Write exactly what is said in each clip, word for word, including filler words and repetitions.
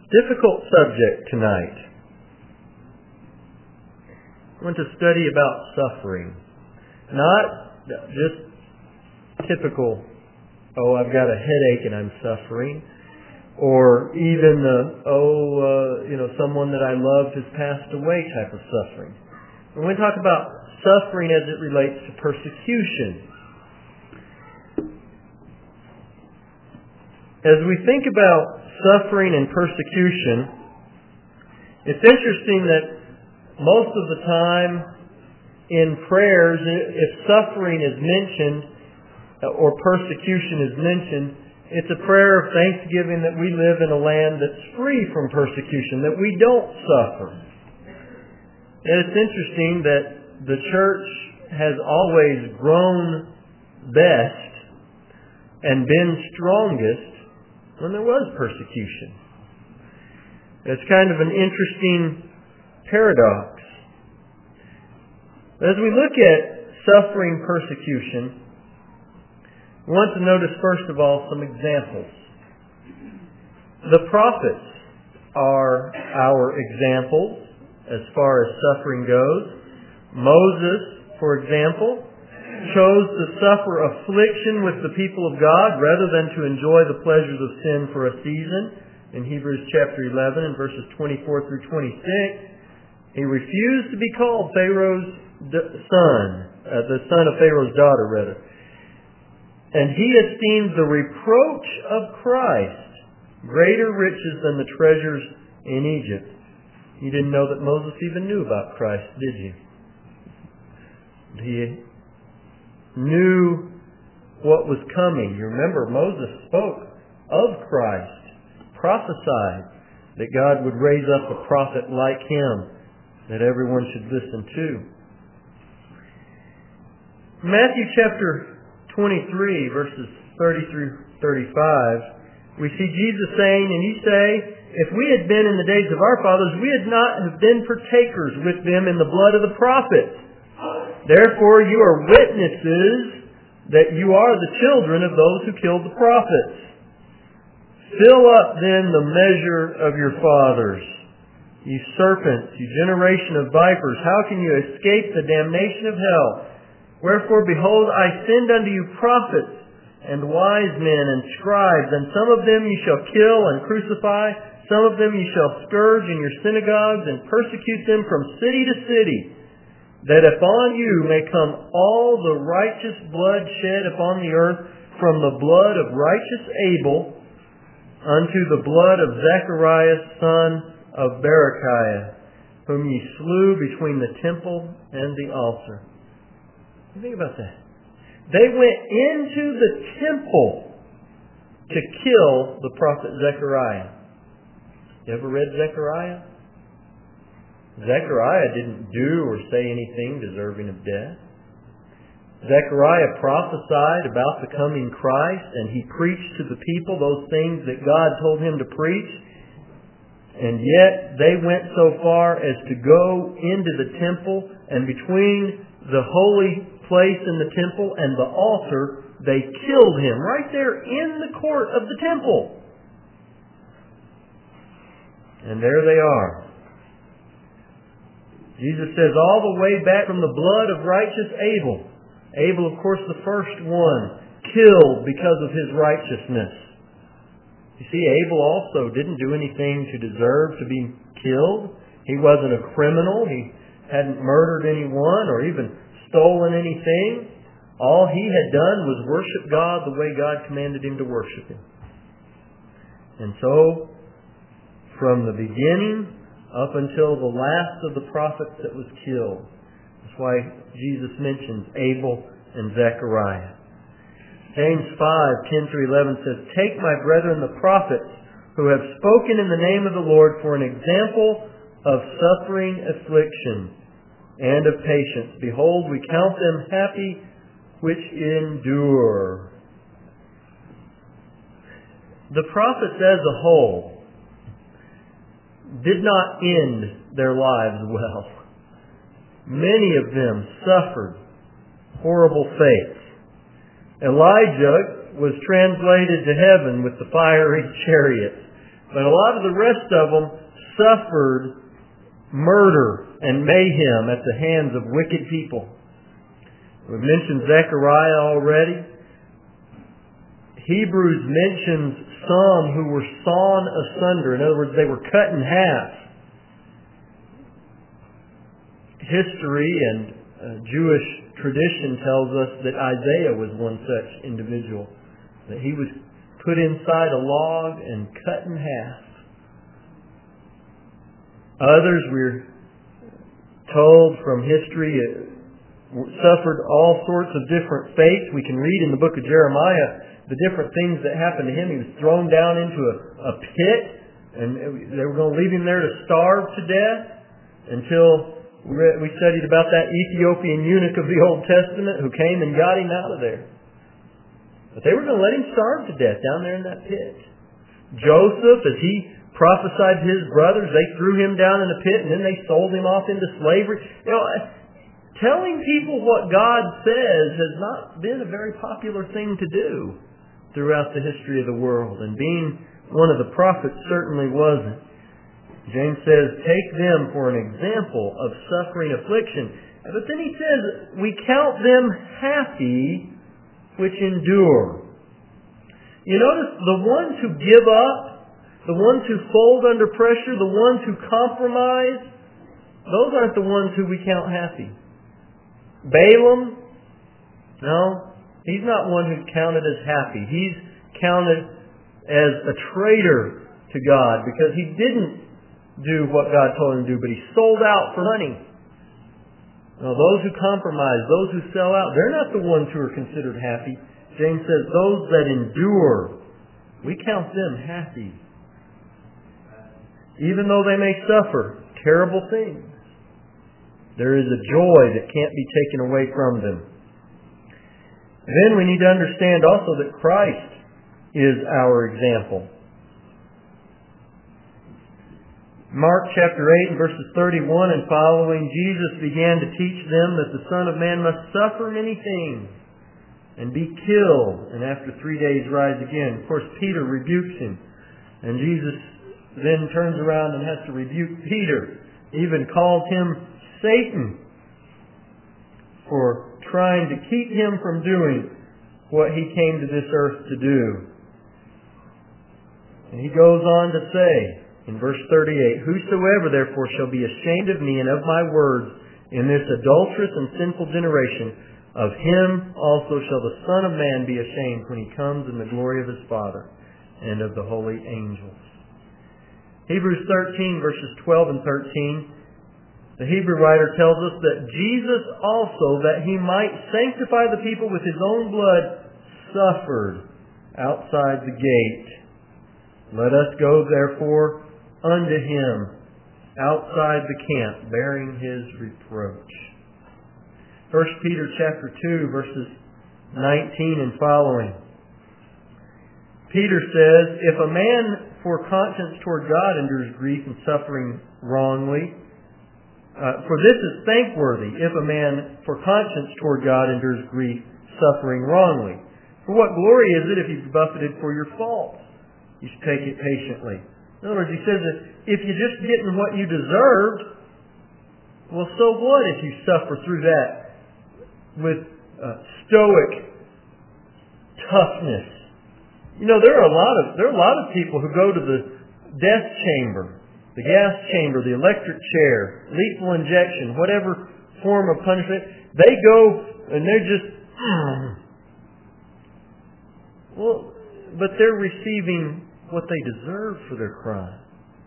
difficult subject tonight. I want to study about suffering. Not just typical, oh, I've got a headache and I'm suffering. Or even the, oh, uh, you know, someone that I loved has passed away type of suffering. We're going to talk about suffering as it relates to persecution. As we think about suffering and persecution, it's interesting that most of the time in prayers, if suffering is mentioned or persecution is mentioned, it's a prayer of thanksgiving that we live in a land that's free from persecution, that we don't suffer. And it's interesting that the church has always grown best and been strongest when there was persecution. It's kind of an interesting paradox. As we look at suffering persecution, we want to notice first of all some examples. The prophets are our examples as far as suffering goes. Moses, for example, chose to suffer affliction with the people of God rather than to enjoy the pleasures of sin for a season. In Hebrews chapter eleven and verses twenty-four through twenty-six, he refused to be called Pharaoh's son, uh, the son of Pharaoh's daughter, rather. And he esteemed the reproach of Christ greater riches than the treasures in Egypt. You didn't know that Moses even knew about Christ, did you? He knew what was coming. You remember, Moses spoke of Christ, prophesied that God would raise up a prophet like him that everyone should listen to. Matthew chapter twenty-three, verses thirty through thirty-five, we see Jesus saying, and ye say, if we had been in the days of our fathers, we had not have been partakers with them in the blood of the prophets. Therefore you are witnesses that you are the children of those who killed the prophets. Fill up then the measure of your fathers. You serpents, you generation of vipers, how can you escape the damnation of hell? Wherefore, behold, I send unto you prophets and wise men and scribes, and some of them ye shall kill and crucify, some of them ye shall scourge in your synagogues and persecute them from city to city, that upon you may come all the righteous blood shed upon the earth, from the blood of righteous Abel unto the blood of Zacharias son of Berechiah, whom ye slew between the temple and the altar. Think about that. They went into the temple to kill the prophet Zechariah. You ever read Zechariah? Zechariah didn't do or say anything deserving of death. Zechariah prophesied about the coming Christ, and he preached to the people those things that God told him to preach. And yet they went so far as to go into the temple, and between the holy place in the temple and the altar, they killed him right there in the court of the temple. And there they are. Jesus says all the way back from the blood of righteous Abel. Abel, of course, the first one, killed because of his righteousness. You see, Abel also didn't do anything to deserve to be killed. He wasn't a criminal. He hadn't murdered anyone or even stolen anything. All he had done was worship God the way God commanded him to worship Him. And so, from the beginning up until the last of the prophets that was killed. That's why Jesus mentions Abel and Zechariah. James five, ten through eleven says, take my brethren the prophets who have spoken in the name of the Lord for an example of suffering, affliction, and of patience. Behold, we count them happy which endure. The prophets as a whole did not end their lives well. Many of them suffered horrible fates. Elijah was translated to heaven with the fiery chariots. But a lot of the rest of them suffered murder and mayhem at the hands of wicked people. We've mentioned Zechariah already. Hebrews mentions some who were sawn asunder. In other words, they were cut in half. History and uh, Jewish tradition tells us that Isaiah was one such individual. That he was put inside a log and cut in half. Others, we're told from history, uh, suffered all sorts of different fates. We can read in the book of Jeremiah the different things that happened to him. He was thrown down into a, a pit, and they were going to leave him there to starve to death until we studied about that Ethiopian eunuch of the Old Testament who came and got him out of there. But they were going to let him starve to death down there in that pit. Joseph, as he prophesied to his brothers, they threw him down in a pit and then they sold him off into slavery. You know, telling people what God says has not been a very popular thing to do throughout the history of the world. And being one of the prophets certainly wasn't. James says, take them for an example of suffering affliction. But then he says, we count them happy which endure. You notice the ones who give up, the ones who fold under pressure, the ones who compromise, those aren't the ones who we count happy. Balaam, no, he's not one who's counted as happy. He's counted as a traitor to God because he didn't do what God told him to do, but he sold out for money. Now, those who compromise, those who sell out, they're not the ones who are considered happy. James says, those that endure, we count them happy. Even though they may suffer terrible things, there is a joy that can't be taken away from them. Then we need to understand also that Christ is our example. Mark chapter eight and verses thirty-one and following, Jesus began to teach them that the Son of Man must suffer many things and be killed, and after three days rise again. Of course, Peter rebukes him, and Jesus then turns around and has to rebuke Peter, even calls him Satan for trying to keep him from doing what he came to this earth to do. And he goes on to say, in verse thirty-eight, whosoever therefore shall be ashamed of me and of my words in this adulterous and sinful generation, of him also shall the Son of Man be ashamed when he comes in the glory of his Father and of the holy angels. Hebrews thirteen, verses twelve and thirteen, the Hebrew writer tells us that Jesus also, that he might sanctify the people with his own blood, suffered outside the gate. Let us go therefore unto him outside the camp, bearing his reproach. First Peter chapter two, verses nineteen and following. Peter says, if a man for conscience toward God endures grief and suffering wrongly, uh, for this is thankworthy, if a man for conscience toward God endures grief, suffering wrongly. For what glory is it if he's buffeted for your faults? You should take it patiently. In other words, he says that if you're just getting what you deserved, well, so what if you suffer through that with uh, stoic toughness? You know, there are a lot of there are a lot of people who go to the death chamber, the gas chamber, the electric chair, lethal injection, whatever form of punishment. They go and they're just well, but they're receiving what they deserve for their crime.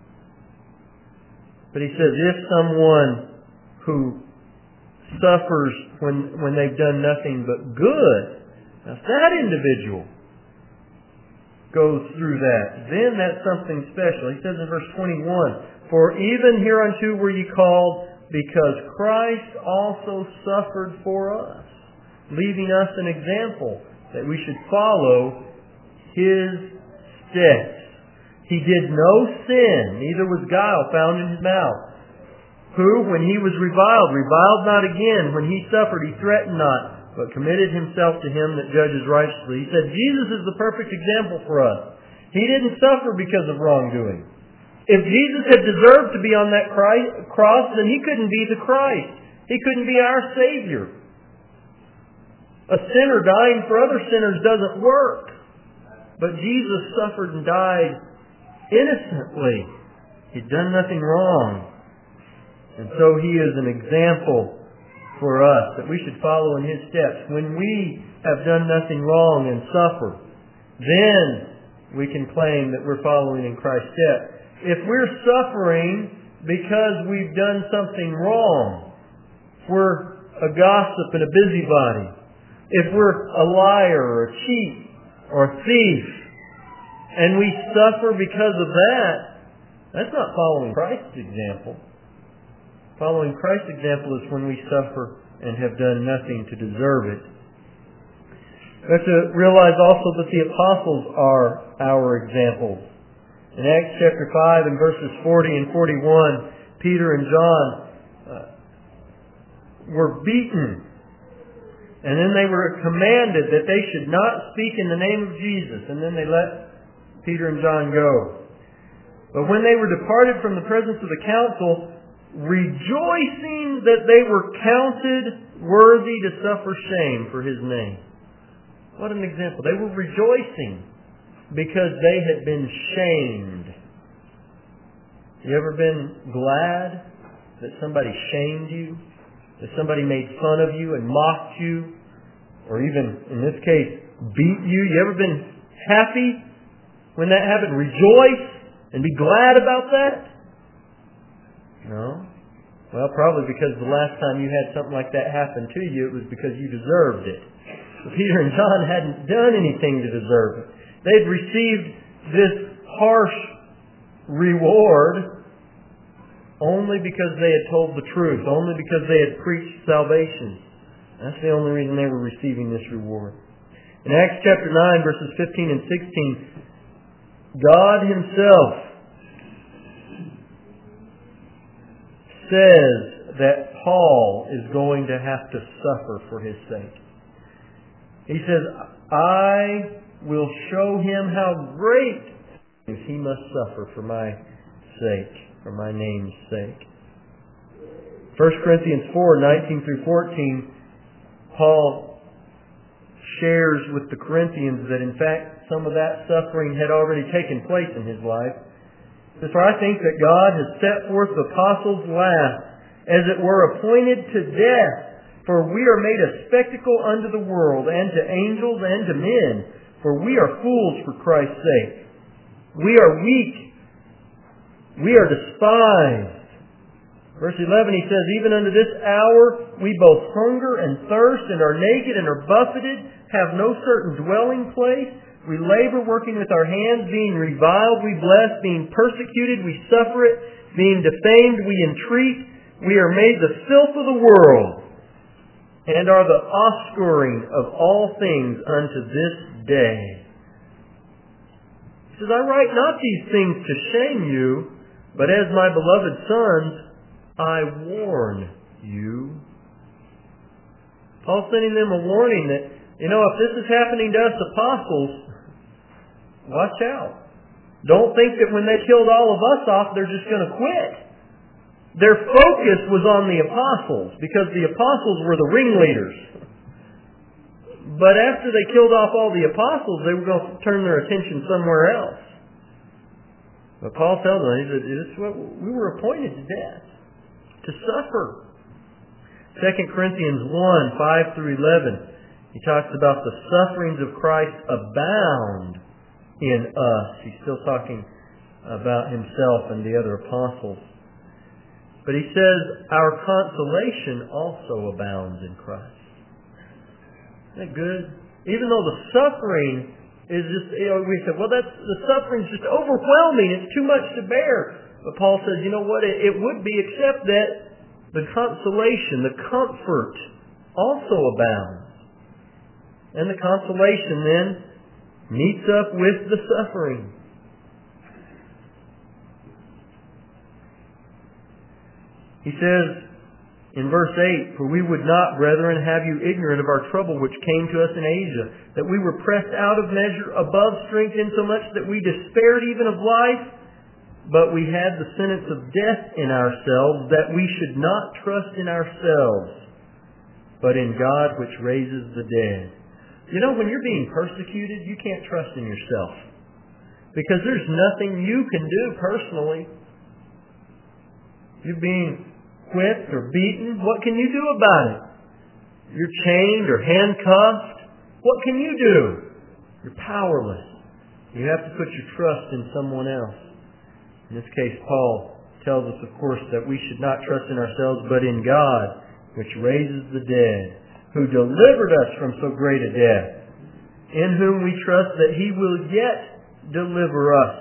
But he says, if someone who suffers when when they've done nothing but good, now if that individual goes through that, then that's something special. He says in verse twenty-one, for even hereunto were ye called, because Christ also suffered for us, leaving us an example that we should follow his steps. He did no sin, neither was guile found in his mouth. Who, when he was reviled, reviled not again. When he suffered, he threatened not, but committed himself to him that judges righteously. He said, Jesus is the perfect example for us. He didn't suffer because of wrongdoing. If Jesus had deserved to be on that cross, then He couldn't be the Christ. He couldn't be our Savior. A sinner dying for other sinners doesn't work. But Jesus suffered and died innocently. He'd done nothing wrong. And so He is an example for us that we should follow in His steps. When we have done nothing wrong and suffer, then we can claim that we're following in Christ's steps. If we're suffering because we've done something wrong, if we're a gossip and a busybody, if we're a liar or a cheat or a thief, and we suffer because of that, that's not following Christ's example. Following Christ's example is when we suffer and have done nothing to deserve it. We have to realize also that the apostles are our examples. In Acts chapter five and verses forty and forty-one, Peter and John uh, were beaten. And then they were commanded that they should not speak in the name of Jesus. And then they let Peter and John go. But when they were departed from the presence of the council, rejoicing that they were counted worthy to suffer shame for His name. What an example. They were rejoicing because they had been shamed. You ever been glad that somebody shamed you? That somebody made fun of you and mocked you? Or even, in this case, beat you? You ever been happy when that happened? Rejoice and be glad about that? No? Well, probably because the last time you had something like that happen to you, it was because you deserved it. But Peter and John hadn't done anything to deserve it. They'd received this harsh reward only because they had told the truth, only because they had preached salvation. That's the only reason they were receiving this reward. In Acts chapter nine, verses fifteen and sixteen, God Himself says that Paul is going to have to suffer for his sake. He says, I will show him how great he must suffer for my sake. For my name's sake. First Corinthians four, nineteen through fourteen, Paul shares with the Corinthians that in fact some of that suffering had already taken place in his life. He says, for I think that God has set forth the apostles last, as it were appointed to death, for we are made a spectacle unto the world, and to angels, and to men, for we are fools for Christ's sake. We are weak. We are despised. Verse eleven, he says, even unto this hour we both hunger and thirst, and are naked and are buffeted, have no certain dwelling place. We labor working with our hands, being reviled, we bless, being persecuted, we suffer it, being defamed, we entreat. We are made the filth of the world, and are the offscouring of all things unto this day. He says, I write not these things to shame you, but as my beloved sons, I warn you. Paul's sending them a warning that, you know, if this is happening to us apostles, watch out. Don't think that when they killed all of us off, they're just going to quit. Their focus was on the apostles, because the apostles were the ringleaders. But after they killed off all the apostles, they were going to turn their attention somewhere else. But Paul tells them, he said, this is what we were appointed to death, to suffer. Second Corinthians one, five through eleven, he talks about the sufferings of Christ abound in us. He's still talking about himself and the other apostles. But he says, our consolation also abounds in Christ. Isn't that good? Even though the suffering is just, you know, we said, well, that's, the suffering's just overwhelming. It's too much to bear. But Paul says, you know what? It, it would be, except that the consolation, the comfort also abounds. And the consolation then meets up with the suffering. He says, In verse eight, for we would not, brethren, have you ignorant of our trouble which came to us in Asia, that we were pressed out of measure above strength, insomuch that we despaired even of life, but we had the sentence of death in ourselves, that we should not trust in ourselves, but in God which raises the dead. You know, when you're being persecuted, you can't trust in yourself, because there's nothing you can do personally. You're being whipped or beaten. What can you do about it? You're chained or handcuffed. What can you do? You're powerless. You have to put your trust in someone else. In this case, Paul tells us, of course, that we should not trust in ourselves, but in God, which raises the dead, who delivered us from so great a death, in whom we trust that He will yet deliver us.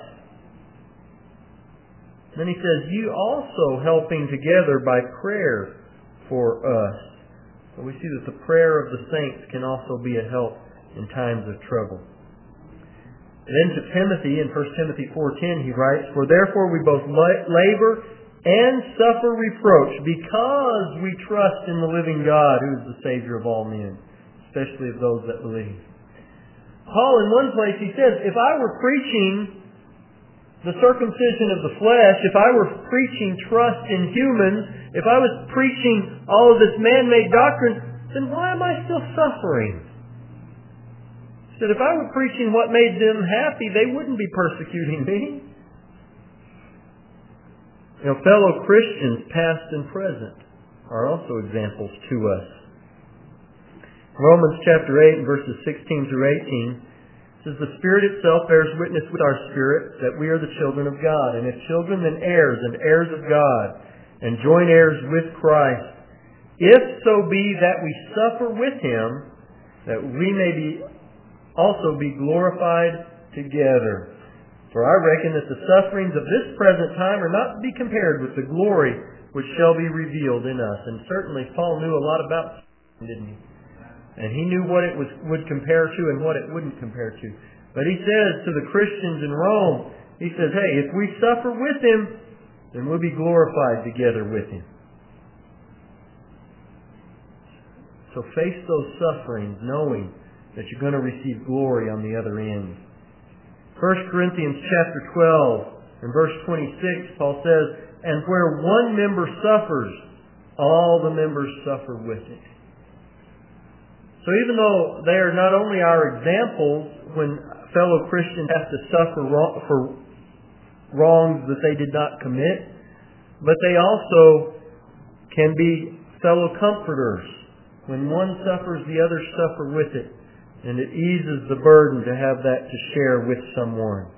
Then he says, you also helping together by prayer for us. So we see that the prayer of the saints can also be a help in times of trouble. Then to Timothy, in First Timothy four ten, he writes, for therefore we both labor and suffer reproach, because we trust in the living God, who is the Savior of all men, especially of those that believe. Paul, in one place, he says, if I were preaching the circumcision of the flesh, if I were preaching trust in humans, if I was preaching all of this man-made doctrine, then why am I still suffering? He said, if I were preaching what made them happy, they wouldn't be persecuting me. You know, fellow Christians, past and present, are also examples to us. Romans chapter eight, verses sixteen through eighteen, says, the Spirit itself bears witness with our spirit that we are the children of God. And if children, then heirs, and heirs of God, and joint heirs with Christ. If so be that we suffer with Him, that we may be also be glorified together. For I reckon that the sufferings of this present time are not to be compared with the glory which shall be revealed in us. And certainly Paul knew a lot about suffering, didn't he? And he knew what it was, would compare to and what it wouldn't compare to. But he says to the Christians in Rome, he says, hey, if we suffer with Him, then we'll be glorified together with Him. So face those sufferings knowing that you're going to receive glory on the other end. First Corinthians chapter twelve and verse twenty-six, Paul says, and where one member suffers, all the members suffer with it. So even though they are not only our examples when fellow Christians have to suffer for wrongs that they did not commit, but they also can be fellow comforters. When one suffers, the others suffer with it. And it eases the burden to have that to share with someone.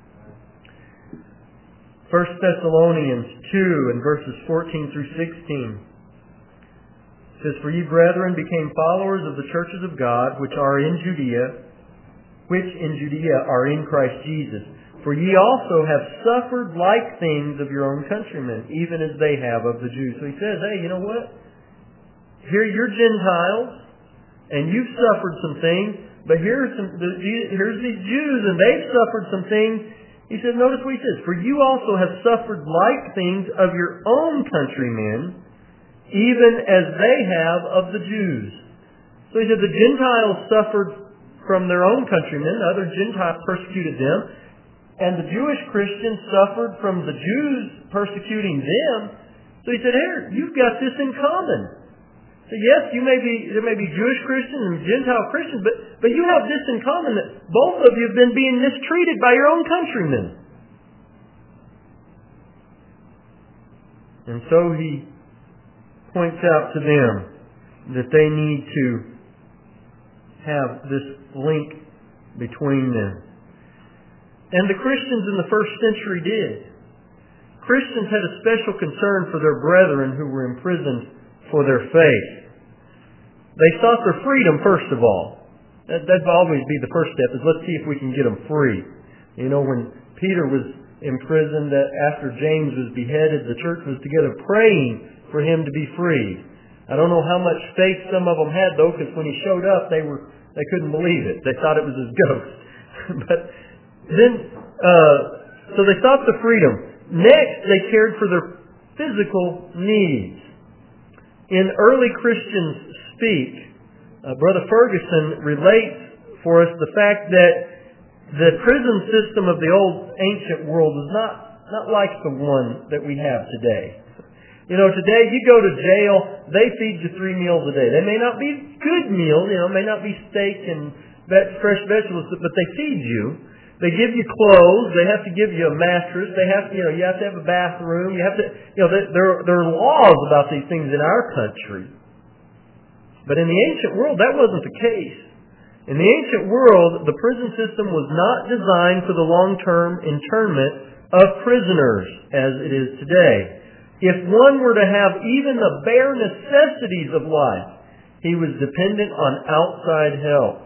First Thessalonians two and verses fourteen through sixteen. It says, for ye brethren became followers of the churches of God, which are in Judea, which in Judea are in Christ Jesus. For ye also have suffered like things of your own countrymen, even as they have of the Jews. So he says, hey, you know what? Here you're Gentiles, and you've suffered some things, but here's some, here's these Jews, and they've suffered some things. He says, notice what he says, for you also have suffered like things of your own countrymen, even as they have of the Jews. So he said the Gentiles suffered from their own countrymen, the other Gentiles persecuted them, and the Jewish Christians suffered from the Jews persecuting them. So he said, here, you've got this in common. So yes, you may be, there may be Jewish Christians and Gentile Christians, but, but you have this in common, that both of you have been being mistreated by your own countrymen. And so he points out to them that they need to have this link between them. And the Christians in the first century did. Christians had a special concern for their brethren who were imprisoned for their faith. They sought their freedom first of all. That, that'd always be the first step, is let's see if we can get them free. You know, when Peter was imprisoned, that after James was beheaded, the church was together praying for him to be freed. I don't know how much faith some of them had, though, because when he showed up, they were they couldn't believe it. They thought it was his ghost. But then, uh, so they sought the freedom. Next, they cared for their physical needs. in early Christian speak, uh, Brother Ferguson relates for us the fact that the prison system of the old ancient world is not, not like the one that we have today. You know, today you go to jail, they feed you three meals a day. They may not be good meals, you know, may not be steak and fresh vegetables, but they feed you. They give you clothes. They have to give you a mattress. They have, you know, you have to have a bathroom. You have to, you know, there there are laws about these things in our country. But in the ancient world, that wasn't the case. In the ancient world, the prison system was not designed for the long-term internment of prisoners as it is today. If one were to have even the bare necessities of life, he was dependent on outside help.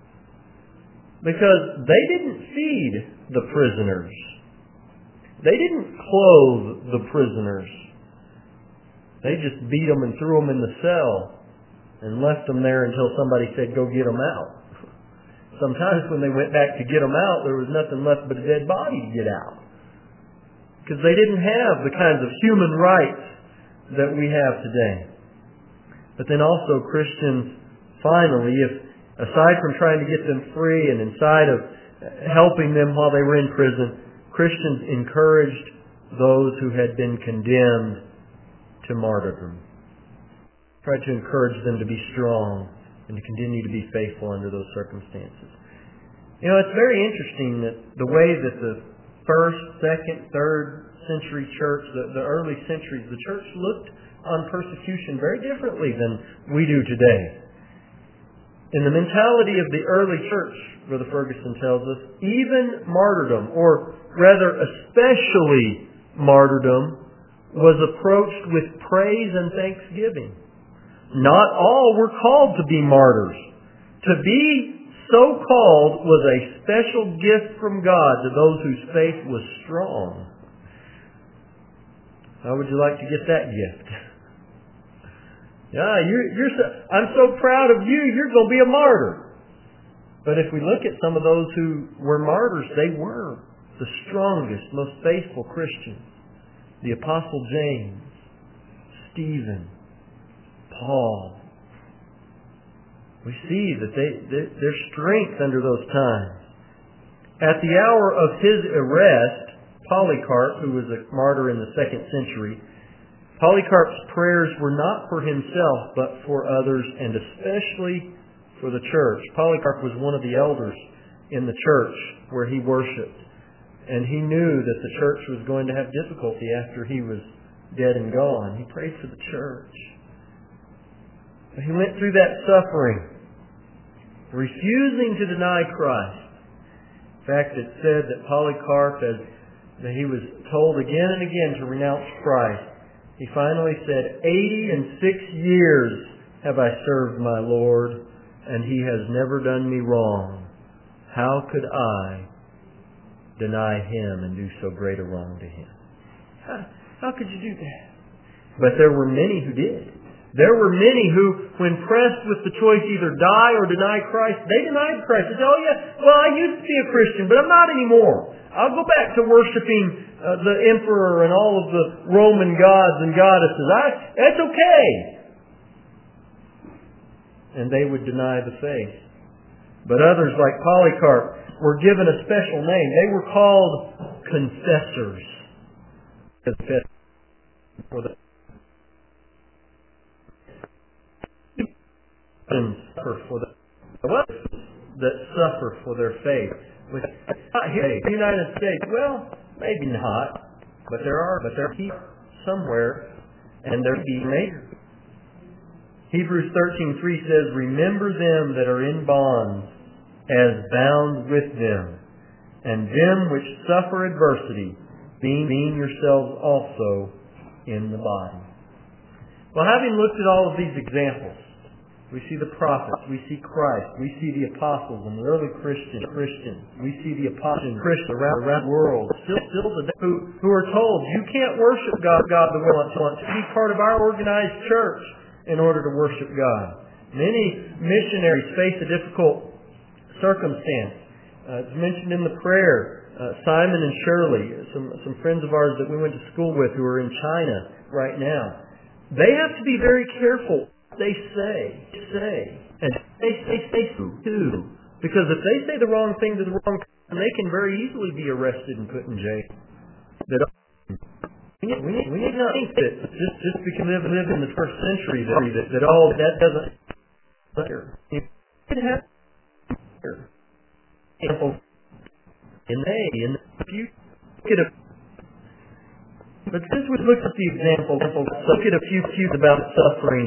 Because they didn't feed the prisoners. They didn't clothe the prisoners. They just beat them and threw them in the cell and left them there until somebody said, go get them out. Sometimes when they went back to get them out, there was nothing left but a dead body to get out. Because they didn't have the kinds of human rights that we have today. But then also Christians, finally, if aside from trying to get them free and inside of helping them while they were in prison, Christians encouraged those who had been condemned to martyrdom. Tried to encourage them to be strong and to continue to be faithful under those circumstances. You know, it's very interesting that the way that the first, second, third century church, the, the early centuries, the church looked on persecution very differently than we do today. In the mentality of the early church, Brother Ferguson tells us, even martyrdom, or rather especially martyrdom, was approached with praise and thanksgiving. Not all were called to be martyrs. To be so called was a special gift from God to those whose faith was strong. How would you like to get that gift? Yeah, you're, you're so, I'm so proud of you, you're going to be a martyr. But if we look at some of those who were martyrs, they were the strongest, most faithful Christians. The Apostle James, Stephen, Paul. We see that they, they, their strength under those times. At the hour of his arrest, Polycarp, who was a martyr in the second century, Polycarp's prayers were not for himself, but for others, and especially for the church. Polycarp was one of the elders in the church where he worshipped. And he knew that the church was going to have difficulty after he was dead and gone. He prayed for the church. He went through that suffering, refusing to deny Christ. In fact, it said that Polycarp, as that he was told again and again to renounce Christ, he finally said, eighty and six years have I served my Lord, and he has never done me wrong. How could I deny him and do so great a wrong to him? How, how could you do that? But there were many who did. There were many who, when pressed with the choice either die or deny Christ, they denied Christ. They said, oh yeah, well I used to be a Christian, but I'm not anymore. I'll go back to worshiping uh, the emperor and all of the Roman gods and goddesses. I, that's okay. And they would deny the faith. But others, like Polycarp, were given a special name. They were called confessors. For the suffer for the that suffer for their faith. Not here in the United States. Well, maybe not, but there are. But there are people somewhere, and there be major. Hebrews thirteen three says, "Remember them that are in bonds, as bound with them, and them which suffer adversity, being, being yourselves also in the body." Well, having looked at all of these examples, we see the prophets, we see Christ, we see the apostles and the early Christians, Christians. We see the apostles and Christians around, around the world, still, still today, who, who are told, you can't worship God, God the way you want to be part of our organized church in order to worship God. Many missionaries face a difficult circumstance. Uh, it's mentioned in the prayer. Uh, Simon and Shirley, some, some friends of ours that we went to school with who are in China right now. they have to be very careful what they say, say, and they say, say too. Because if they say the wrong thing to the wrong person, they can very easily be arrested and put in jail. That we need, we need, we need not think that just, just because we live, live in the first century that, that, that all that doesn't matter. It could happen. Example, in they, in the future, look at a, but since we looked at the example, look at a few cues about suffering.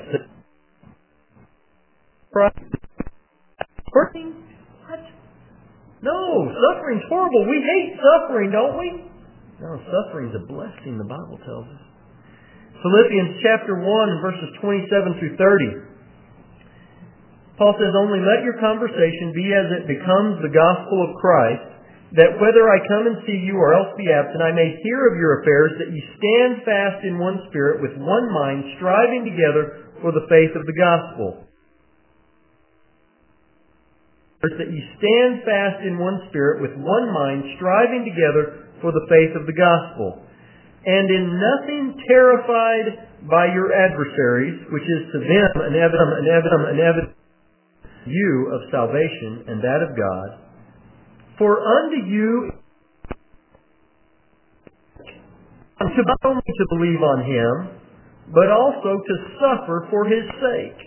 Suffering? What? No, suffering's horrible. We hate suffering, don't we? No, suffering's a blessing, the Bible tells us. Philippians chapter one, verses twenty-seven through thirty. Paul says, "Only let your conversation be as it becomes the gospel of Christ, that whether I come and see you or else be absent, I may hear of your affairs, that ye stand fast in one spirit, with one mind, striving together for the faith of the gospel." That ye stand fast in one spirit, with one mind, striving together for the faith of the gospel. And in nothing terrified by your adversaries, which is to them an evidence, an evidence, an evidence you of salvation, and that of God. For unto you to not only to believe on Him, but also to suffer for His sake.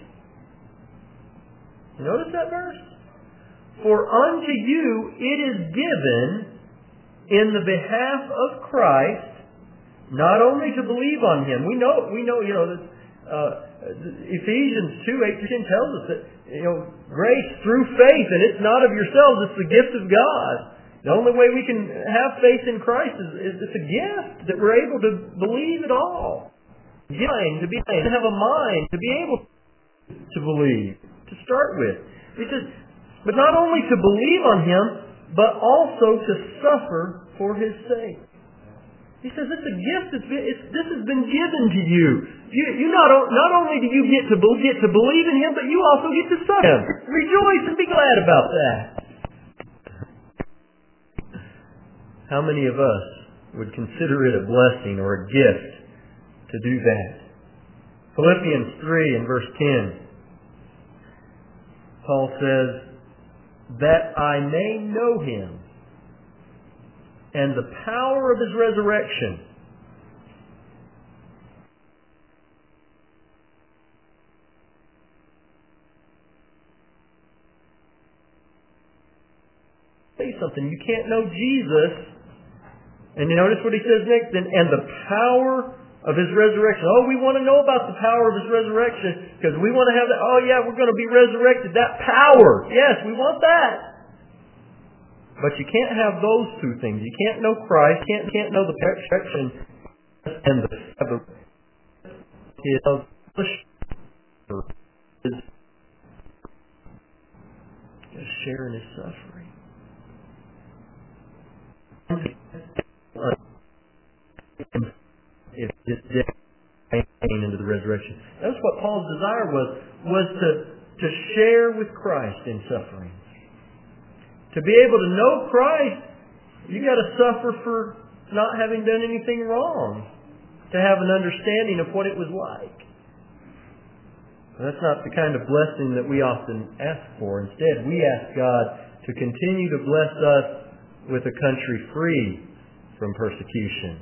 Notice that verse? For unto you it is given in the behalf of Christ, not only to believe on Him. We know, we know, you know, that uh, Ephesians two eight through ten tells us that, you know, grace through faith, and it's not of yourselves; it's the gift of God. The only way we can have faith in Christ is, is it's a gift that we're able to believe at all. Mind, to be to have a mind, to be able to believe, to start with. He says, but not only to believe on Him, but also to suffer for His sake. He says it's a gift that's been, it's, this has been given to you. You, you not, not only do you get to, get to believe in Him, but you also get to suffer Him. Rejoice and be glad about that. How many of us would consider it a blessing or a gift to do that? Philippians three and verse ten. Paul says, that I may know Him and the power of His resurrection. Say something. You can't know Jesus. And you notice what he says next? And, and the power of His resurrection. Oh, we want to know about the power of His resurrection because we want to have that. Oh, yeah, we're going to be resurrected. That power. Yes, we want that. But you can't have those two things. You can't know Christ. You can't, can't know the resurrection and the His share in His suffering. If this pain into the resurrection. That's what Paul's desire was, was to, to share with Christ in suffering. To be able to know Christ, you got to suffer for not having done anything wrong. To have an understanding of what it was like. But that's not the kind of blessing that we often ask for. Instead, we ask God to continue to bless us with a country free from persecution.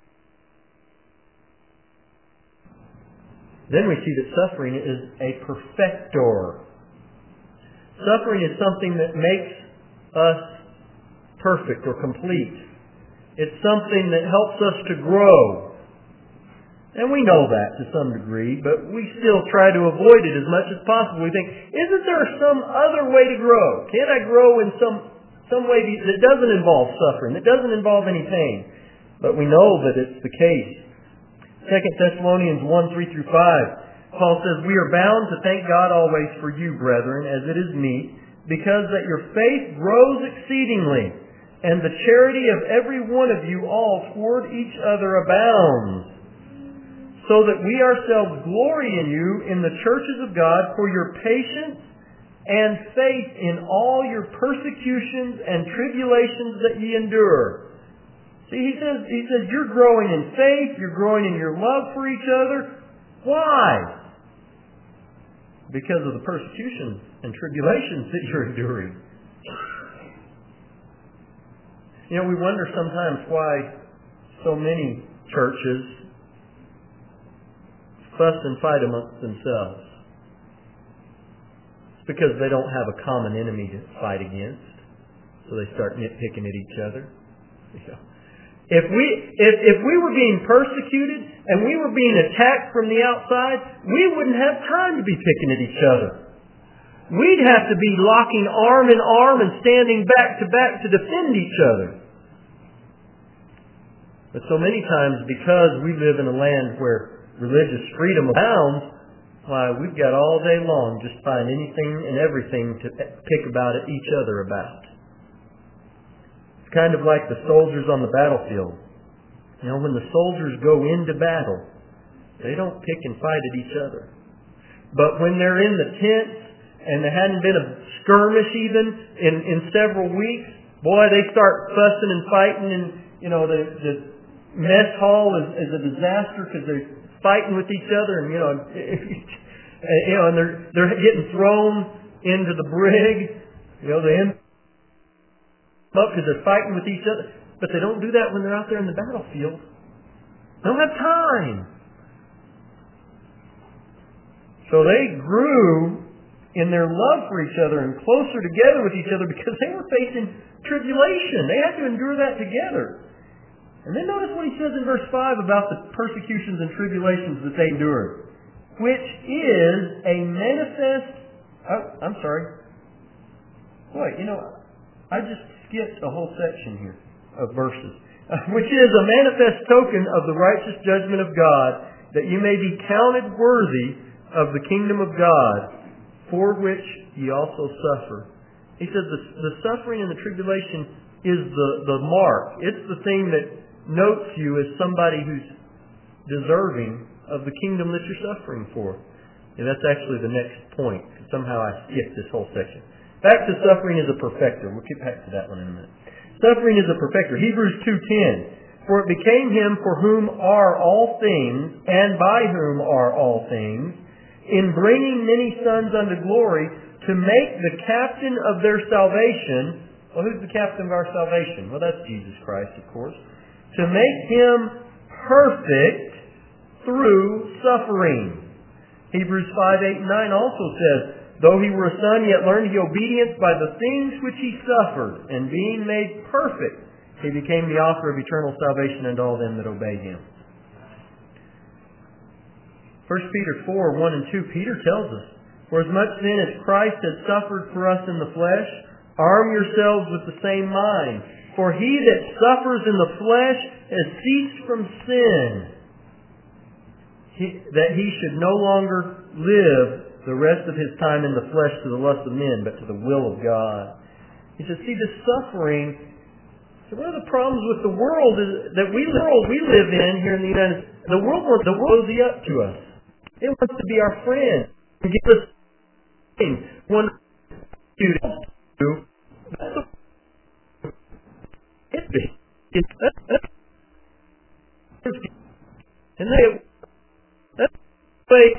Then we see that suffering is a perfector. Suffering is something that makes us perfect or complete. It's something that helps us to grow. And we know that to some degree, but we still try to avoid it as much as possible. We think, isn't there some other way to grow? Can't I grow in some, some way that doesn't involve suffering, that doesn't involve any pain? But we know that it's the case. Second Thessalonians one, three through five. Paul says, we are bound to thank God always for you, brethren, as it is meet, because that your faith grows exceedingly, and the charity of every one of you all toward each other abounds, so that we ourselves glory in you in the churches of God for your patience and faith in all your persecutions and tribulations that ye endure. See, he says, he says, you're growing in faith, you're growing in your love for each other, Why? Because of the persecutions and tribulations that you're enduring. You know, we wonder sometimes why so many churches fuss and fight amongst themselves. It's because they don't have a common enemy to fight against. So they start nitpicking at each other. You know. If we if, if we were being persecuted and we were being attacked from the outside, we wouldn't have time to be picking at each other. We'd have to be locking arm in arm and standing back to back to defend each other. But so many times, because we live in a land where religious freedom abounds, why, we've got all day long just find anything and everything to pick about at each other about. It's kind of like the soldiers on the battlefield. You know, when the soldiers go into battle, they don't pick and fight at each other. But when they're in the tents, and there hadn't been a skirmish even in, in several weeks, boy, they start fussing and fighting, and, you know, the, the mess hall is, is a disaster because they're fighting with each other, and, you know, you know, and they're, they're getting thrown into the brig, you know, they end up because they're fighting with each other. But they don't do that when they're out there in the battlefield. They don't have time. So they grew in their love for each other and closer together with each other because they were facing tribulation. They had to endure that together. And then notice what he says in verse five about the persecutions and tribulations that they endured, which is a manifest... Oh, I'm sorry. Boy, you know, I just skipped a whole section here of verses. Uh, which is a manifest token of the righteous judgment of God, that you may be counted worthy of the kingdom of God, for which ye also suffer. He says the, the suffering and the tribulation is the, the mark. It's the thing that notes you as somebody who's deserving of the kingdom that you're suffering for. And that's actually the next point. Somehow I skipped this whole section. Back to suffering as a perfecter. We'll get back to that one in a minute. Suffering is a perfecter. Hebrews two ten. For it became him for whom are all things, and by whom are all things, in bringing many sons unto glory, to make the captain of their salvation... Well, who's the captain of our salvation? Well, that's Jesus Christ, of course. To make him perfect through suffering. Hebrews five, eight, and nine also says, though he were a son, yet learned he obedience by the things which he suffered, and being made perfect, he became the author of eternal salvation unto all them that obey him. First Peter four, one and two, Peter tells us, for as much then as Christ has suffered for us in the flesh, arm yourselves with the same mind. For he that suffers in the flesh has ceased from sin, he, that he should no longer live the rest of his time in the flesh to the lust of men, but to the will of God. He says, see, this suffering, so one of the problems with the world is that we, the world we live in here in the United States, the world wants the world to be up to us. It wants to be our friend and give us things. One to do. That's the it's big. It's that, that, and they that's the way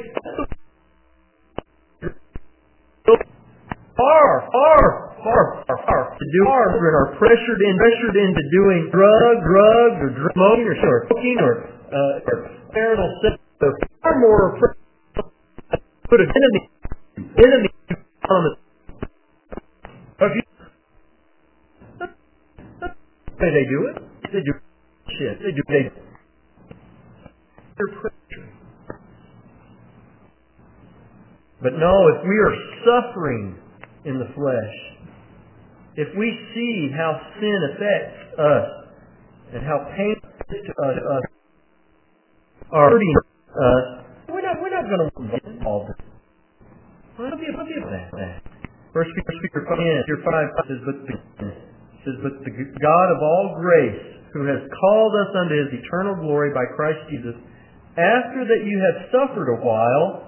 far, far, far, far, far to do our and are pressured in pressured into doing drug, drugs or drug smoking or smoking or uh or marital sex. So far more put an enemy enemy on the they do it. They do shit. They do they they're pressure. But no, if we are suffering in the flesh, if we see how sin affects us and how painful it is to us, are hurting us, we're not we're not going to get involved. What do you what do you that? First Peter five says, but the says, but the God of all grace, who has called us unto his eternal glory by Christ Jesus, after that you have suffered a while,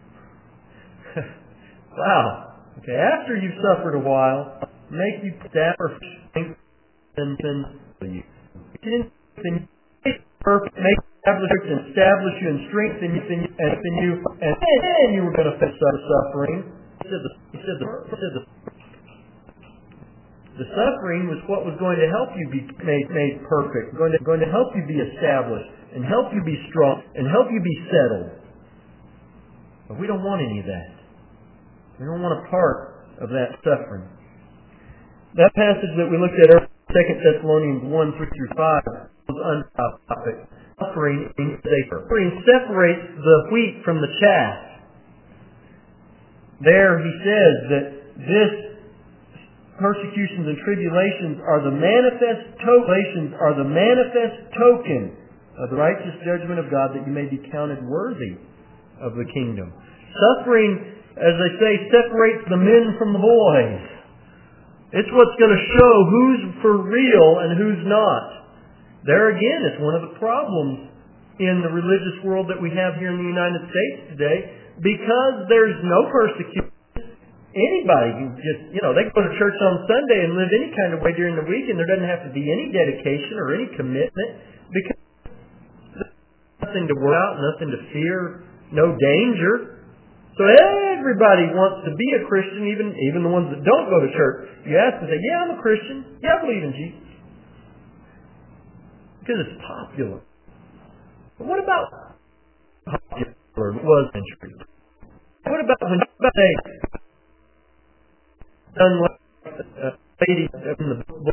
wow, okay, after you've suffered a while, make you stand perfect and you. Perfect, make establish and establish you and strengthen you, and strengthen you, and then you were going to face suffering. He said the, he said the, he said the, the suffering was what was going to help you be made, made perfect, going to, going to help you be established, and help you be strong, and help you be settled. But we don't want any of that. We don't want a part of that suffering. That passage that we looked at earlier, Second Thessalonians one, three through five, was untopic. Suffering separates the wheat from the chaff. There he says that this persecutions and tribulations are the manifest to- are the manifest token of the righteous judgment of God, that you may be counted worthy of the kingdom. Suffering, as they say, separates the men from the boys. It's what's going to show who's for real and who's not. There again, it's one of the problems in the religious world that we have here in the United States today, because there's no persecution. Anybody can just, you know, they go to church on Sunday and live any kind of way during the week, and there doesn't have to be any dedication or any commitment, because there's nothing to worry about, nothing to fear, no danger. So everybody wants to be a Christian, even even the ones that don't go to church. You ask them, say, yeah, I'm a Christian. Yeah, I believe in Jesus. Because it's popular. But what about popular was century? What about when they done like a lady in the book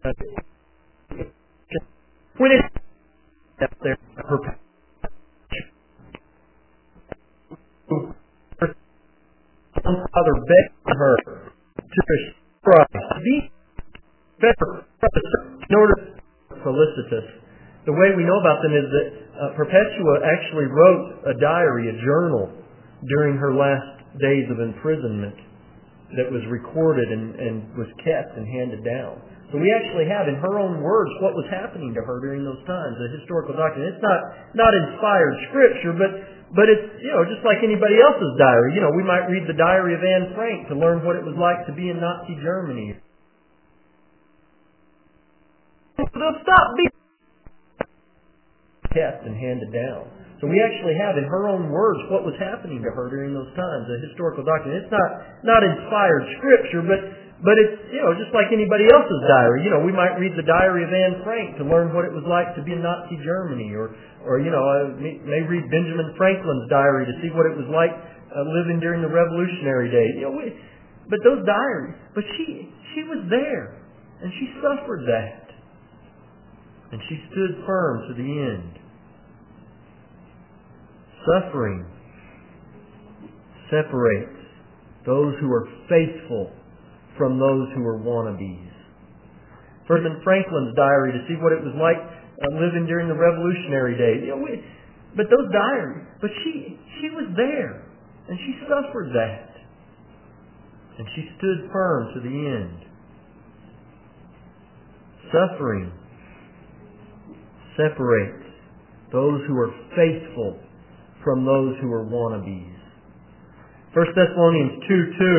when it out there her father begged her to Christ be better in order Felicitas. The way we know about them is that uh, Perpetua actually wrote a diary, a journal, during her last days of imprisonment that was recorded and, and was kept and handed down. So we actually have in her own words what was happening to her during those times, a historical document. It's not not inspired scripture, but but it's, you know, just like anybody else's diary. You know, we might read the diary of Anne Frank to learn what it was like to be in Nazi Germany. They'll stop being kept and handed down. So we actually have in her own words what was happening to her during those times, a historical document. It's not not inspired scripture, but but it's, you know, just like anybody else's diary. You know, we might read the diary of Anne Frank to learn what it was like to be in Nazi Germany, or or you know, I may read Benjamin Franklin's diary to see what it was like uh, living during the Revolutionary days. You know, we, but those diaries. But she she was there, and she suffered that, and she stood firm to the end. Suffering separates those who are faithful from those who are wannabes. Benjamin Franklin's diary to see what it was like uh, living during the Revolutionary days. You know, we, but those diaries, but she she was there, and she suffered that, and she stood firm to the end. Suffering separates those who are faithful from those who are wannabes. First Thessalonians two two.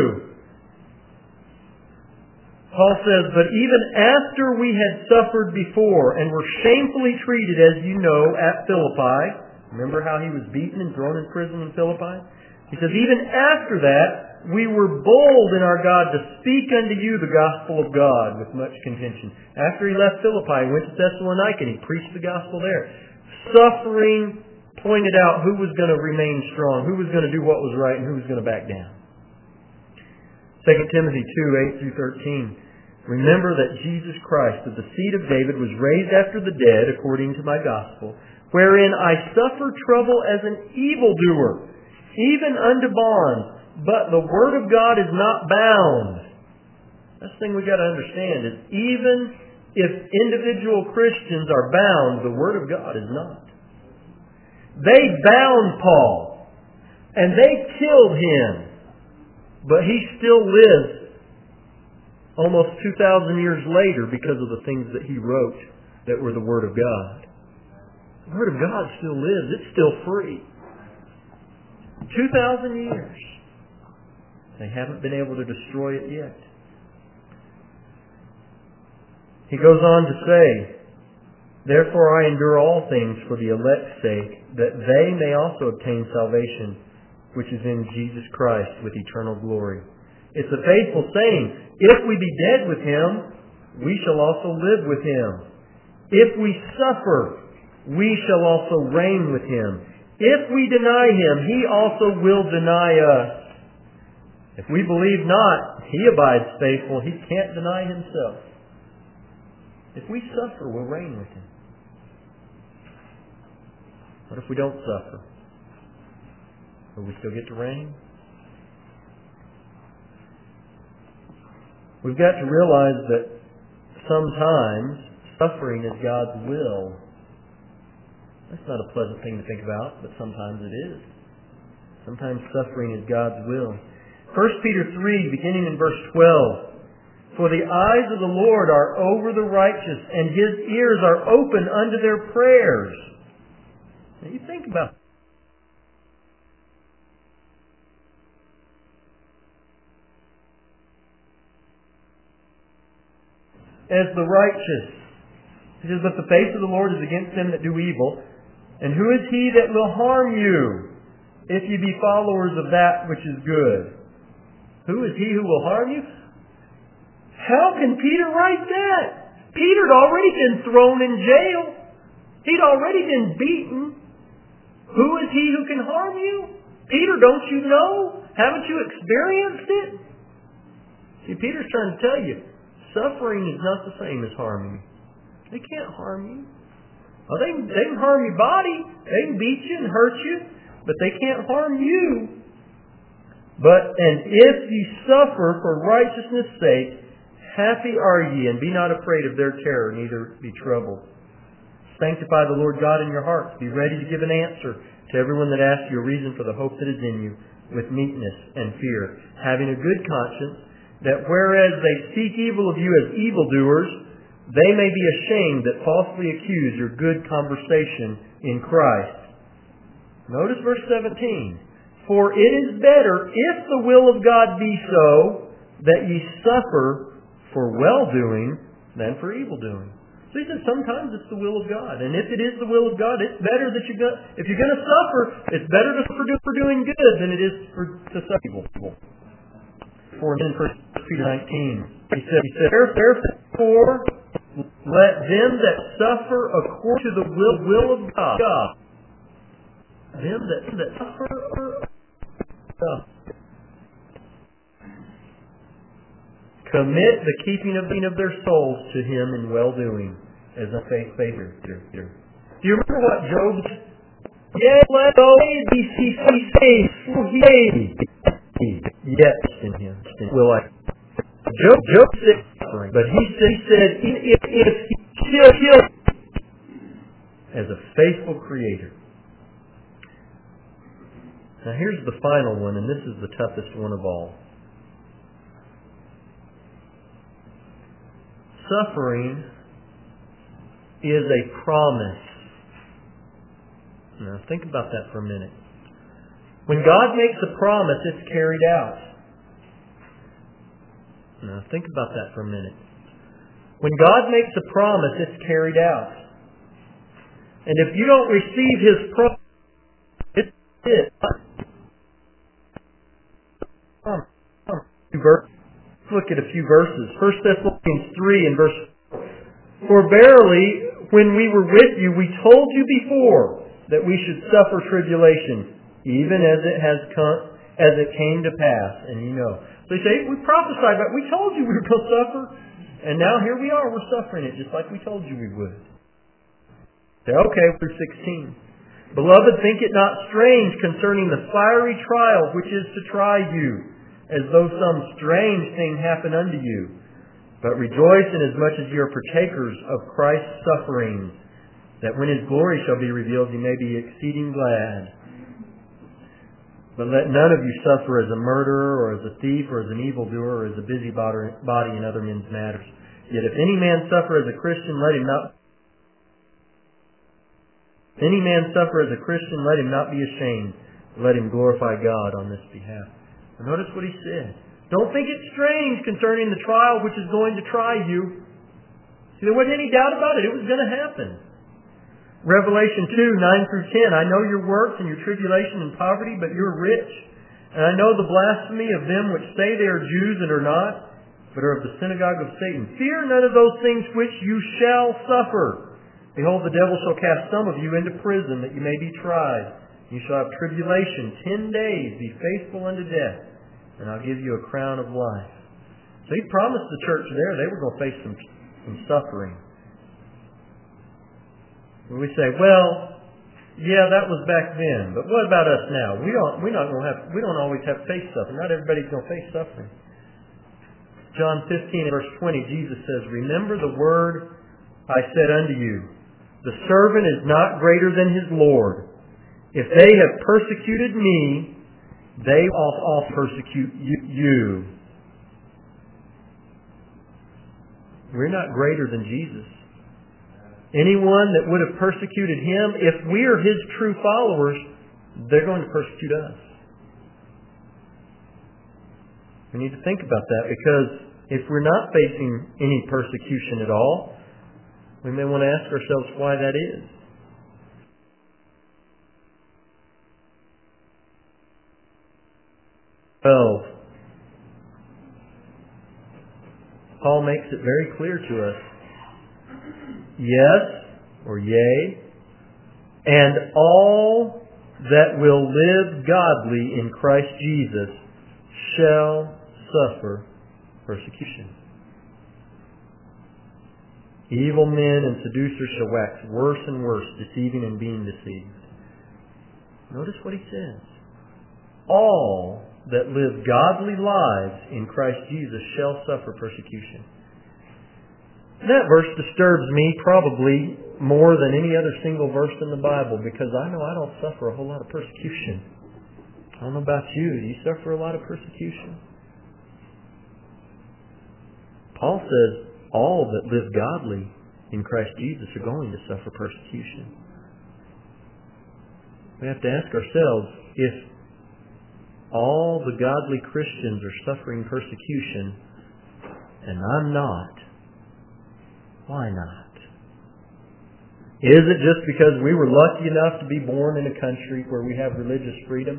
Paul says, but even after we had suffered before and were shamefully treated, as you know, at Philippi. Remember how he was beaten and thrown in prison in Philippi? He says, even after that, we were bold in our God to speak unto you the gospel of God with much contention. After he left Philippi, he went to Thessalonica and he preached the gospel there. Suffering pointed out who was going to remain strong, who was going to do what was right, and who was going to back down. Second Timothy two, eight through thirteen. Remember that Jesus Christ of the seed of David was raised after the dead according to my gospel, wherein I suffer trouble as an evildoer, even unto bonds, but the word of God is not bound. That's the thing we've got to understand is even if individual Christians are bound, the word of God is not. They bound Paul, and they killed him, but he still lives almost two thousand years later because of the things that he wrote that were the Word of God. The Word of God still lives. It's still free. two thousand years. They haven't been able to destroy it yet. He goes on to say, Therefore I endure all things for the elect's sake, that they may also obtain salvation, which is in Jesus Christ with eternal glory. It's a faithful saying. If we be dead with Him, we shall also live with Him. If we suffer, we shall also reign with Him. If we deny Him, He also will deny us. If we believe not, He abides faithful. He can't deny Himself. If we suffer, we'll reign with Him. What if we don't suffer? Will we still get to reign? We've got to realize that sometimes suffering is God's will. That's not a pleasant thing to think about, but sometimes it is. Sometimes suffering is God's will. First Peter three, beginning in verse twelve. For the eyes of the Lord are over the righteous, and His ears are open unto their prayers. Now you think about it. As the righteous. He says, but the face of the Lord is against them that do evil. And who is he that will harm you, if ye be followers of that which is good? Who is he who will harm you? How can Peter write that? Peter had already been thrown in jail. He'd already been beaten. Who is he who can harm you? Peter, don't you know? Haven't you experienced it? See, Peter's trying to tell you, suffering is not the same as harming you. They can't harm you. Well, they, they can harm your body. They can beat you and hurt you. But they can't harm you. But, and if ye suffer for righteousness' sake, happy are ye, and be not afraid of their terror, neither be troubled. Sanctify the Lord God in your hearts. Be ready to give an answer to everyone that asks you a reason for the hope that is in you, with meekness and fear, having a good conscience, that whereas they speak evil of you as evildoers, they may be ashamed that falsely accuse your good conversation in Christ. Notice verse seventeen. For it is better, if the will of God be so, that ye suffer for well-doing than for evil-doing. So he says sometimes it's the will of God. And if it is the will of God, it's better that you go, if you're going to suffer, it's better to suffer for doing good than it is for to suffer evil. For in First Peter nineteen, he said, he said, therefore, let them that suffer according to the will, will of God, God. Them that, that suffer uh, commit the keeping of, of their souls to Him in well-doing, as a faith favor. Do you remember what Job said? Yea, let go, be saved. Yes, in Him will I. Job, Job said, but he said, he said, if, if he still kills as a faithful Creator. Now here's the final one, and this is the toughest one of all. Suffering is a promise. Now think about that for a minute. When God makes a promise, it's carried out. Now think about that for a minute. When God makes a promise, it's carried out. And if you don't receive His promise, it's it. Look at a few verses. First Thessalonians three and verse four. For verily, when we were with you, we told you before that we should suffer tribulation, even as it has come, as it came to pass. And you know. So you say, we prophesied about it. We told you we were going to suffer. And now here we are. We're suffering it just like we told you we would. Say, okay, verse sixteen. Beloved, think it not strange concerning the fiery trial which is to try you, as though some strange thing happen unto you. But rejoice inasmuch as ye are partakers of Christ's sufferings, that when His glory shall be revealed, ye may be exceeding glad. But let none of you suffer as a murderer, or as a thief, or as an evildoer, or as a busybody in other men's matters. Yet if any man suffer as a Christian, let him not if any man suffer as a Christian, let him not be ashamed. Let him glorify God on this behalf. Now notice what he said. Don't think it strange concerning the trial which is going to try you. See, there wasn't any doubt about it. It was going to happen. Revelation two, nine through ten, I know your works and your tribulation and poverty, but you're rich. And I know the blasphemy of them which say they are Jews and are not, but are of the synagogue of Satan. Fear none of those things which you shall suffer. Behold, the devil shall cast some of you into prison, that you may be tried. You shall have tribulation ten days. Be faithful unto death, and I'll give you a crown of life. So he promised the church there they were going to face some, some suffering. And we say, well, yeah, that was back then, but what about us now? We don't. We're not going to have. We don't always have to face suffering. Not everybody's going to face suffering. John fifteen, verse twenty, Jesus says, "Remember the word I said unto you: the servant is not greater than his Lord. If they have persecuted me, they will also persecute you." We're not greater than Jesus. Anyone that would have persecuted him, if we are his true followers, they're going to persecute us. We need to think about that, because if we're not facing any persecution at all, we may want to ask ourselves why that is. twelve. Paul makes it very clear to us. Yes, or yea, and all that will live godly in Christ Jesus shall suffer persecution. Evil men and seducers shall wax worse and worse, deceiving and being deceived. Notice what he says. All that live godly lives in Christ Jesus shall suffer persecution. That verse disturbs me probably more than any other single verse in the Bible, because I know I don't suffer a whole lot of persecution. I don't know about you. Do you suffer a lot of persecution? Paul says all that live godly in Christ Jesus are going to suffer persecution. We have to ask ourselves, if all the godly Christians are suffering persecution and I'm not, why not? Is it just because we were lucky enough to be born in a country where we have religious freedom?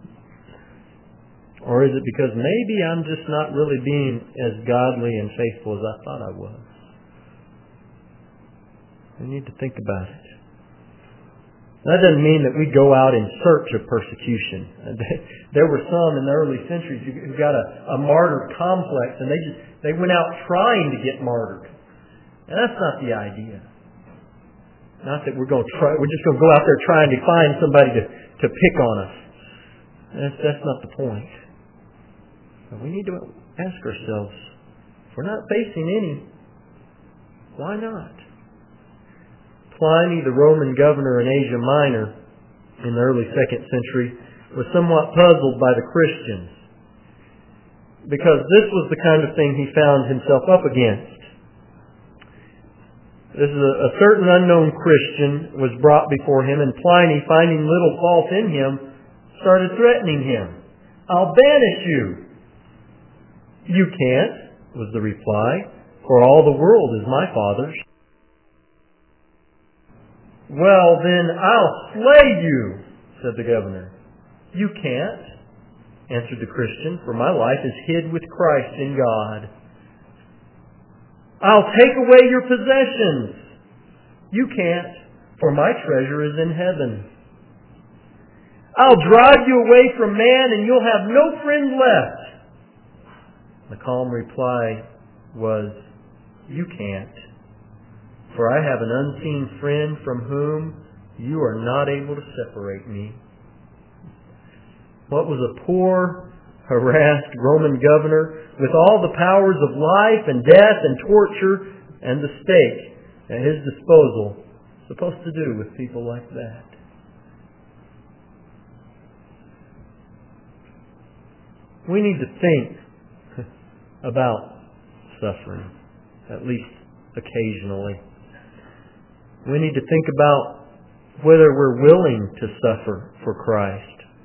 Or is it because maybe I'm just not really being as godly and faithful as I thought I was? We need to think about it. That doesn't mean that we go out in search of persecution. There were some in the early centuries who got a, a martyr complex, and they just they went out trying to get martyred. And that's not the idea. Not that we're going to try. We're just going to go out there trying to find somebody to, to pick on us. That's that's not the point. But we need to ask ourselves, if we're not facing any, why not? Pliny, the Roman governor in Asia Minor in the early second century, was somewhat puzzled by the Christians, because this was the kind of thing he found himself up against. This is a, a certain unknown Christian was brought before him, and Pliny, finding little fault in him, started threatening him. "I'll banish you." "You can't," was the reply, "for all the world is my Father's." "Well, then I'll slay you," said the governor. "You can't," answered the Christian, "for my life is hid with Christ in God." "I'll take away your possessions." "You can't, for my treasure is in heaven." "I'll drive you away from man, and you'll have no friend left." The calm reply was, "You can't, for I have an unseen friend from whom you are not able to separate me." What was a poor, harassed Roman governor with all the powers of life and death and torture and the stake at his disposal supposed to do with people like that? We need to think about suffering, at least occasionally. We need to think about whether we're willing to suffer for Christ.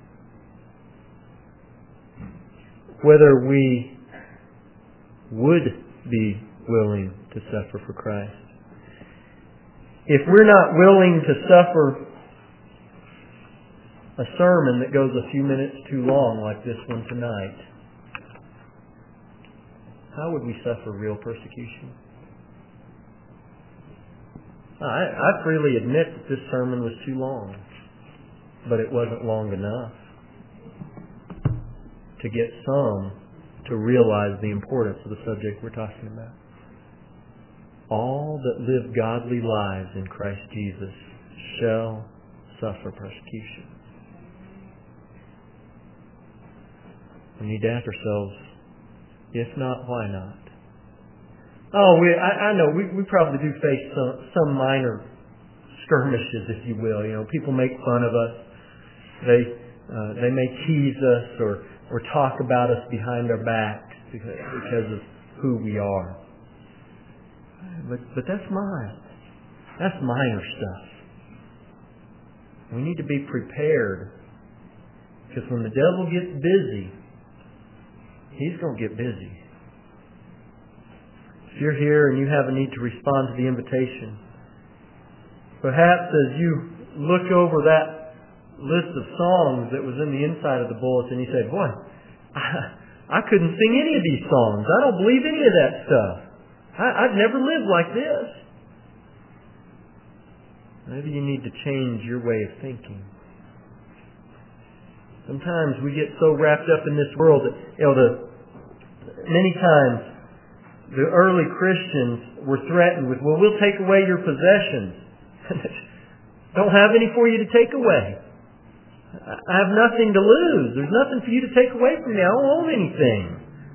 Whether we would be willing to suffer for Christ. If we're not willing to suffer a sermon that goes a few minutes too long like this one tonight, how would we suffer real persecution? I, I freely admit that this sermon was too long, but it wasn't long enough to get some to realize the importance of the subject we're talking about. All that live godly lives in Christ Jesus shall suffer persecution. We need to ask ourselves, if not, why not? Oh, we, I, I know, we, we probably do face some, some minor skirmishes, if you will. You know, people make fun of us. They uh, they may tease us or, or talk about us behind our backs because, because of who we are. But, but that's mild. That's minor stuff. We need to be prepared, because when the devil gets busy, he's going to get busy. If you're here and you have a need to respond to the invitation, perhaps as you look over that list of songs that was in the inside of the bulletin, you say, boy, I, I couldn't sing any of these songs. I don't believe any of that stuff. I, I've never lived like this. Maybe you need to change your way of thinking. Sometimes we get so wrapped up in this world that, you know, the, many times the early Christians were threatened with, well, we'll take away your possessions. Don't have any for you to take away. I have nothing to lose. There's nothing for you to take away from me. I don't own anything.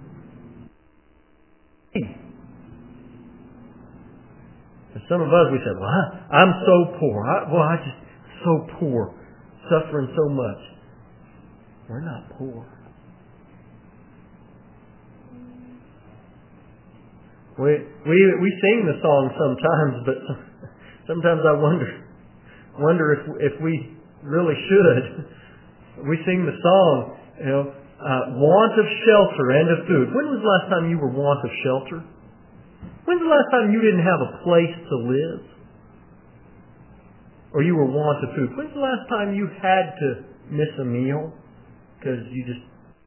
And some of us, we say, well, I, I'm so poor. I, well, I just so poor, suffering so much. We're not poor. We we we sing the song sometimes, but sometimes I wonder wonder if if we really should. We sing the song, you know, uh, want of shelter and of food. When was the last time you were want of shelter? When's the last time you didn't have a place to live? Or you were want of food? When's the last time you had to miss a meal because you just